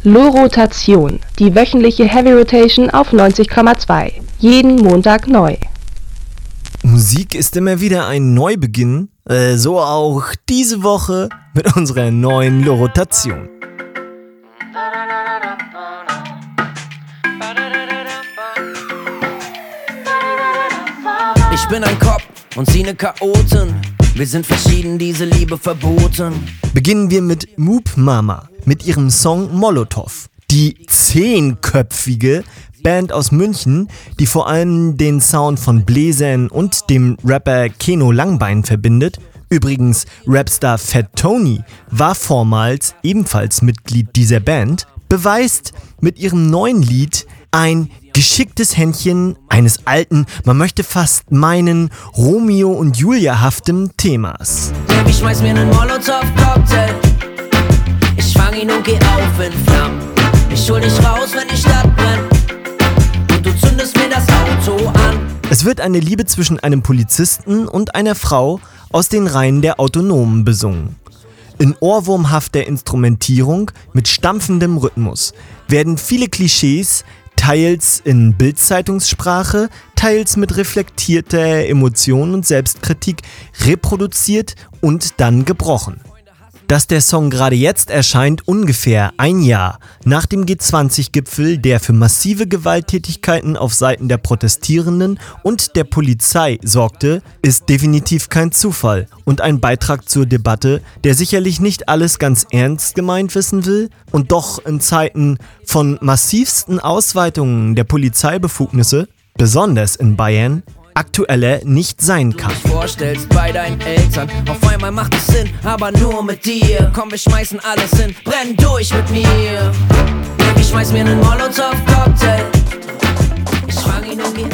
Lo-Rotation, die wöchentliche Heavy Rotation auf 90,2. Jeden Montag neu. Musik ist immer wieder ein Neubeginn, so auch diese Woche mit unserer neuen Lo-Rotation. Ich bin ein Kopf und sie ne Chaotin. Wir sind verschieden, diese Liebe verboten. Beginnen wir mit Moop Mama mit ihrem Song Molotow. Die 10-köpfige Band aus München, die vor allem den Sound von Bläsern und dem Rapper Keno Langbein verbindet. Übrigens, Rapstar Fat Tony war vormals ebenfalls Mitglied dieser Band, beweist mit ihrem neuen Lied ein geschicktes Händchen eines alten, man möchte fast meinen, Romeo und Julia-haftem Themas. Ich schmeiß mir nen Molotow-Cocktail. Ich fang ihn und geh auf in Flammen. Ich hol dich raus, wenn die Stadt brennt. Und du zündest mir das Auto an. Es wird eine Liebe zwischen einem Polizisten und einer Frau aus den Reihen der Autonomen besungen. In ohrwurmhafter Instrumentierung mit stampfendem Rhythmus werden viele Klischees teils in Bild-Zeitungssprache, teils mit reflektierter Emotion und Selbstkritik reproduziert und dann gebrochen. Dass der Song gerade jetzt erscheint, ungefähr ein Jahr nach dem G20-Gipfel, der für massive Gewalttätigkeiten auf Seiten der Protestierenden und der Polizei sorgte, ist definitiv kein Zufall und ein Beitrag zur Debatte, der sicherlich nicht alles ganz ernst gemeint wissen will und doch in Zeiten von massivsten Ausweitungen der Polizeibefugnisse, besonders in Bayern, aktueller nicht sein kann. Du dich vorstellst bei deinen Eltern, auf einmal macht es Sinn, aber nur mit dir. Komm, wir schmeißen alles hin, brenn durch mit mir. Ich schmeiß mir nen Molotow-Cocktail. Ich fang ihn und geh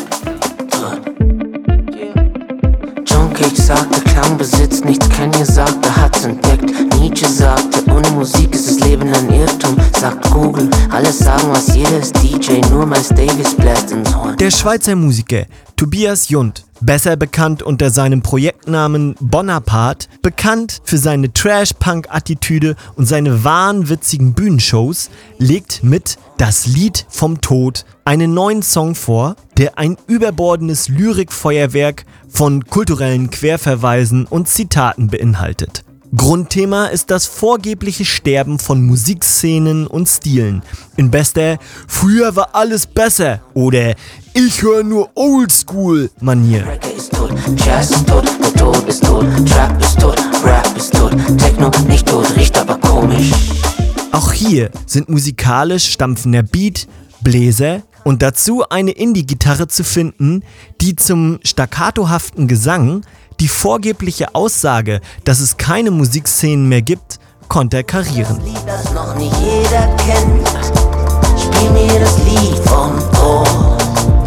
John Cage sagte, Klang besitzt nichts, Kanye sagte, hat's entdeckt. Nietzsche sagte, ohne Musik ist das Leben ein Irrtum. Sagt Google, alles sagen, was jeder ist DJ, nur Miles Davis bläst ins Horn. Der Schweizer Musiker Tobias Jund, besser bekannt unter seinem Projektnamen Bonaparte, bekannt für seine Trash-Punk-Attitüde und seine wahnwitzigen Bühnenshows, legt mit Das Lied vom Tod einen neuen Song vor, der ein überbordendes Lyrikfeuerwerk von kulturellen Querverweisen und Zitaten beinhaltet. Grundthema ist das vorgebliche Sterben von Musikszenen und Stilen. In bester "Früher war alles besser" oder "Ich höre nur Oldschool"-Manier. Reggae ist tot, Jazz ist tot, der Tod ist tot, Trap ist tot, Rap ist tot, Techno nicht tot, riecht aber komisch. Auch hier sind musikalisch stampfender Beat, Bläser und dazu eine Indie-Gitarre zu finden, die zum staccatohaften Gesang die vorgebliche Aussage, dass es keine Musikszenen mehr gibt, konterkarieren. Das Lied, das noch nicht jeder kennt, spiel mir das Lied vom Tod.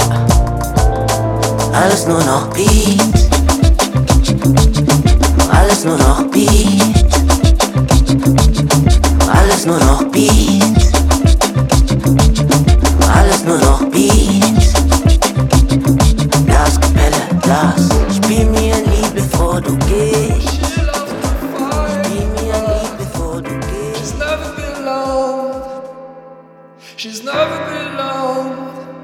Alles nur noch Beat, alles nur noch Beat, alles nur noch Beat, alles nur noch Beat. Blaskapelle, Blas, spiel mir ein Lied, bevor du gehst. Spiel mir ein Lied, bevor du gehst. She's never been alone. She's never been alone.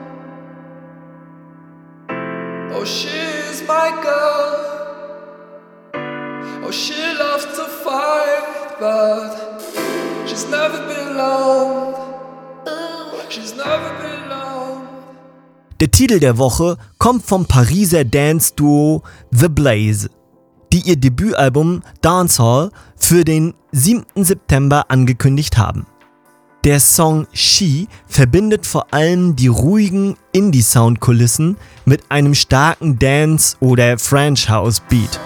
Oh, she's my girl. Oh, she loves to fight, but she's never been alone. She's never been alone. Der Titel der Woche kommt vom Pariser Dance-Duo The Blaze, die ihr Debütalbum Dancehall für den 7. September angekündigt haben. Der Song She verbindet vor allem die ruhigen Indie-Sound-Kulissen mit einem starken Dance- oder French-House-Beat.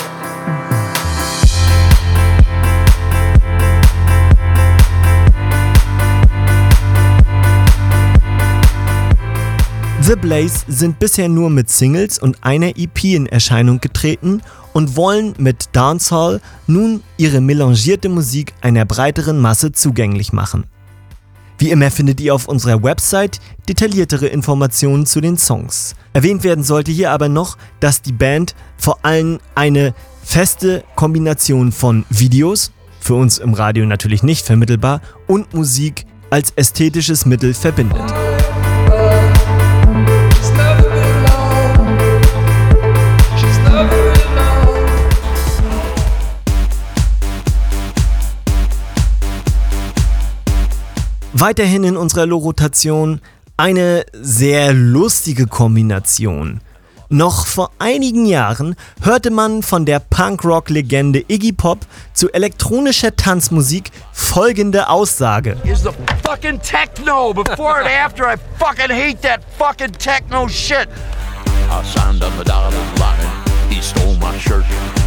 The Blaze sind bisher nur mit Singles und einer EP in Erscheinung getreten und wollen mit Dancehall nun ihre melangierte Musik einer breiteren Masse zugänglich machen. Wie immer findet ihr auf unserer Website detailliertere Informationen zu den Songs. Erwähnt werden sollte hier aber noch, dass die Band vor allem eine feste Kombination von Videos, für uns im Radio natürlich nicht vermittelbar, und Musik als ästhetisches Mittel verbindet. Weiterhin in unserer Lo-Rotation eine sehr lustige Kombination. Noch vor einigen Jahren hörte man von der Punk-Rock-Legende Iggy Pop zu elektronischer Tanzmusik folgende Aussage. Is the fucking techno before and after. I fucking hate that fucking techno shit. I signed up a dotted line. He stole my shirt.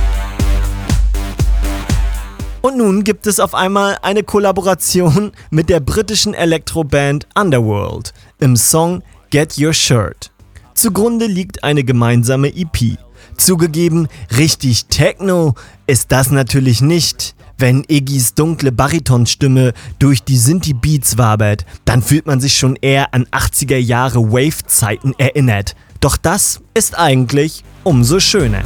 Und nun gibt es auf einmal eine Kollaboration mit der britischen Elektroband Underworld im Song Get Your Shirt. Zugrunde liegt eine gemeinsame EP. Zugegeben, richtig Techno ist das natürlich nicht. Wenn Iggys dunkle Baritonstimme durch die Synthi-Beats wabert, dann fühlt man sich schon eher an 80er Jahre Wave-Zeiten erinnert. Doch das ist eigentlich umso schöner.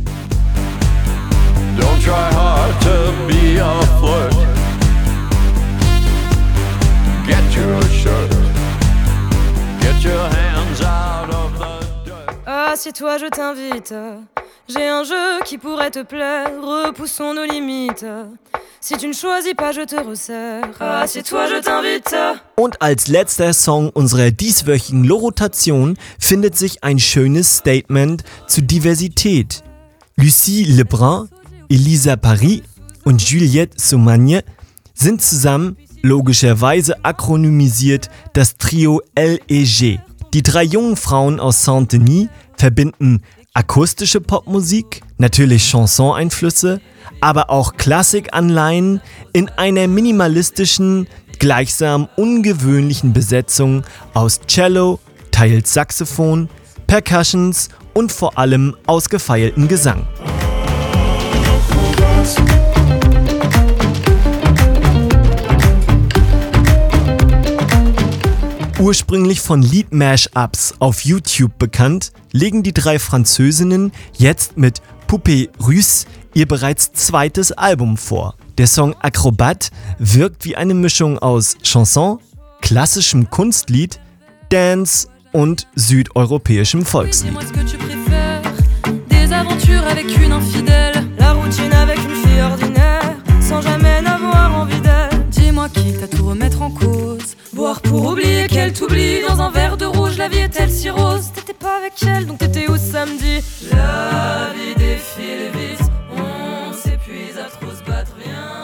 Don't try hard to be a flirt. Get your shirt. Get your hands out of the dirt. Assieds-toi, je t'invite. J'ai un jeu qui pourrait te plaire. Repoussons nos limites. Si tu ne choisis pas, je te resserre. Assieds-toi, je t'invite. Und als letzter Song unserer dieswöchigen Lo-Rotation findet sich ein schönes Statement zu Diversität. Lucie Lebrun, Elisa Paris und Juliette Saumagne sind zusammen, logischerweise akronymisiert, das Trio L&G. Die 3 jungen Frauen aus Saint-Denis verbinden akustische Popmusik, natürlich Chanson-Einflüsse, aber auch Klassikanleihen in einer minimalistischen, gleichsam ungewöhnlichen Besetzung aus Cello, teils Saxophon, Percussions und vor allem ausgefeilten Gesang. Ursprünglich von Lied-Mash-Ups auf YouTube bekannt, legen die 3 Französinnen jetzt mit Poupée Russe ihr bereits zweites Album vor. Der Song Acrobat wirkt wie eine Mischung aus Chanson, klassischem Kunstlied, Dance und südeuropäischem Volkslied. Dis-moi qui t'a tout remettre en cause. Boire pour oublier qu'elle t'oublie. Dans un verre de rouge, la vie est-elle si rose? T'étais pas avec elle, donc t'étais où samedi? La vie défile vite, on s'épuise à trop se battre, viens.